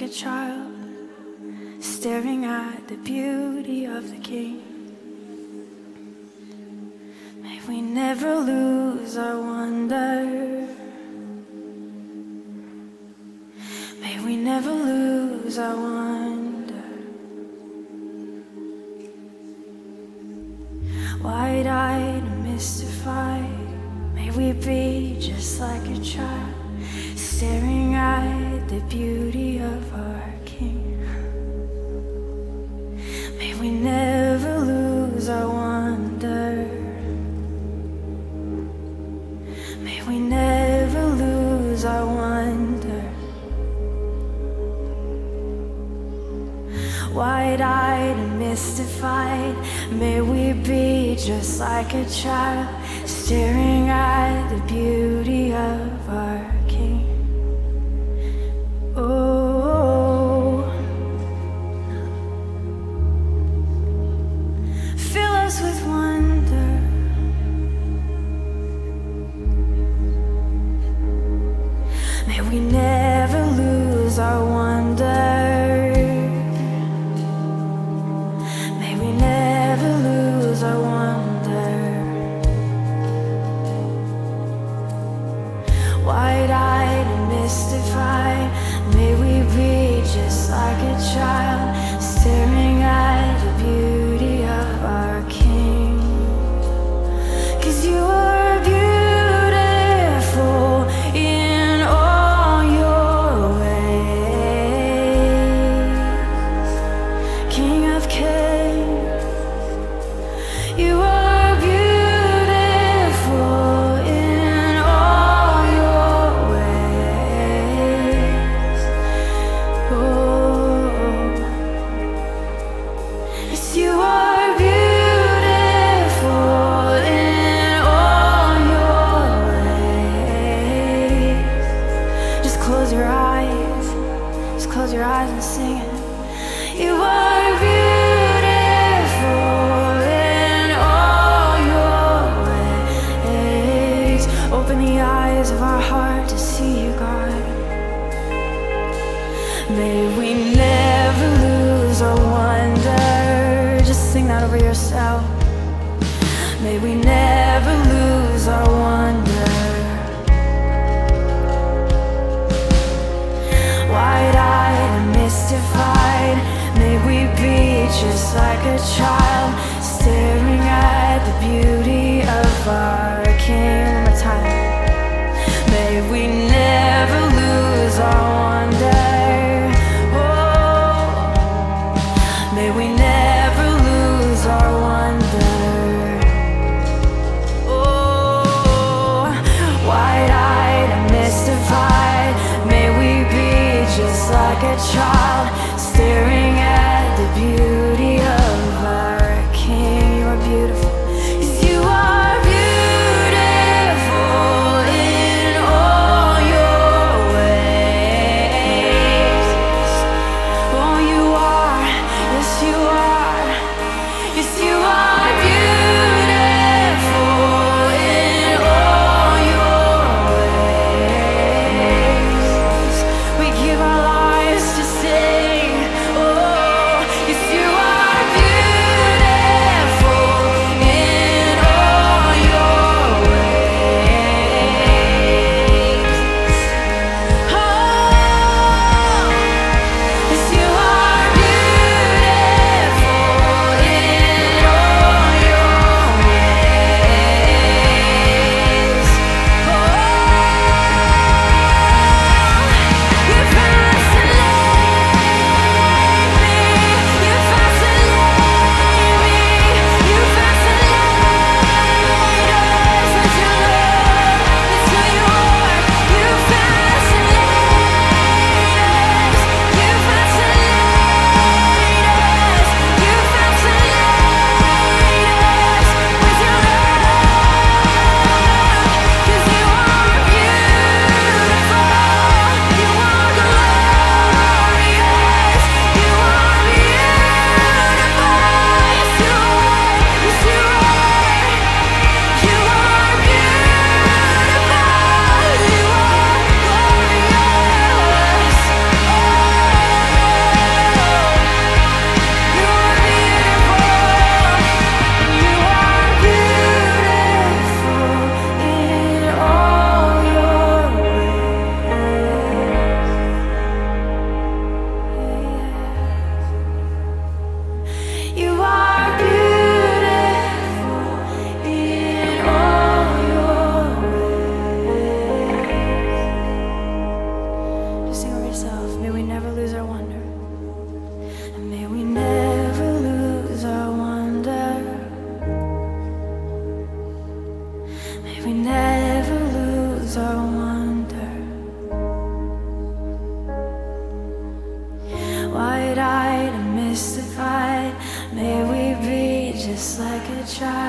a child, staring at the beauty of the King. May we never lose our wonder. May we never lose our wonder. Wide-eyed and mystified, may we be just like a child, staring at the beauty of our King. May we never lose our wonder. May we never lose our wonder. Wide-eyed and mystified, may we be just like a child, staring at the beauty of our King. Oh, fill us with wonder. May we never lose our wonder. May we never lose our wonder. Wide-eyed and mystified, may we be just like a child, staring at the beauty of our King. 'Cause you are beautiful in all your ways, King of Kings. You are beautiful in all your ways. Oh, yes, you are beautiful in all your ways. Just close your eyes. Just close your eyes and sing it. You are beautiful in all your ways. Open the eyes of our heart to see you, God. May we never lose our wonder. Just sing that over yourself. May we never lose our wonder. Wide-eyed and mystified, may we be just like a child, staring at the beauty of our King. One more time. May we never lose our wonder. Oh, may we never lose our wonder. Oh, wide-eyed and mystified, may we be just like a child, staring at the beauty of our King. You are beautiful. 'Cause you May we be just like a child.